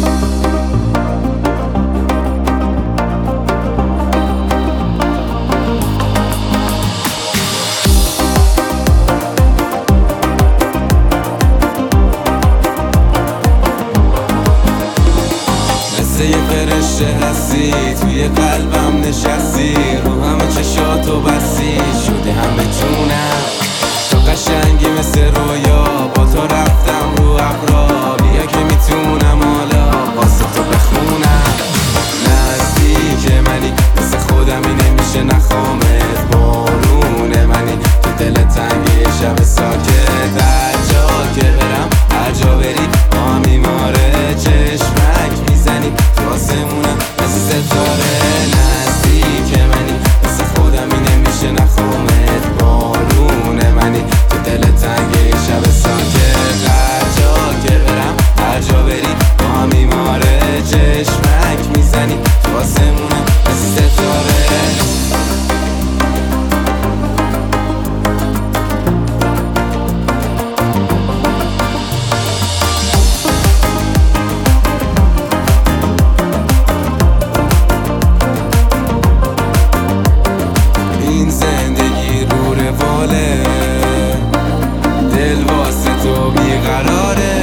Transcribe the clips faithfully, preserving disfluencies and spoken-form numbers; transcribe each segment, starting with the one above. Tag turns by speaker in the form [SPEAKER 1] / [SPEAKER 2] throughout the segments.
[SPEAKER 1] مثل یه فرشته هستی، توی قلبم نشستی، رو همه چشاتو بستی، شدی همه جونم. تو قشنگی مثل رویا، با تو رفتم رو ابرا، بیا که میتونم حالا واسه تو بخونم. نزدیک منی مثل خودمی، نمیشه نخوامت، بارون منی تو دل تنگی شب ساکت. هر جا که برم، هر جا بری با هم میماره، چشمک میزنی تو آسمونم مثل ستاره. نزدیک منی مثل خودمی، نمیشه نخوامت، بارون منی تو دل تنگی شب ساکت. هر جا که برم، هر جا بری با هم میماره، چشمک میزنی تو آسمونم مثل ستاره. این زندگی رو رواله، دل واسه تو بیقراره،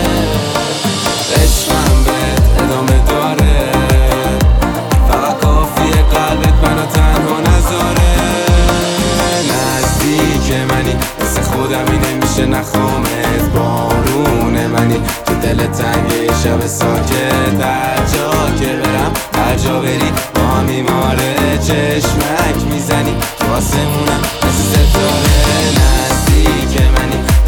[SPEAKER 1] عشقم بهت ادامه داره، فقط کافیه قلبت منو تنها نذاره. نزدیک منی مثل خودمی، نمیشه نخوامت، بارون منی تو دل تنگی شب ساکت. هر جا که برم، هر جا بری با هم میماره، چشمک میزنی تو آسمونم مثل ستاره. نزدیک منی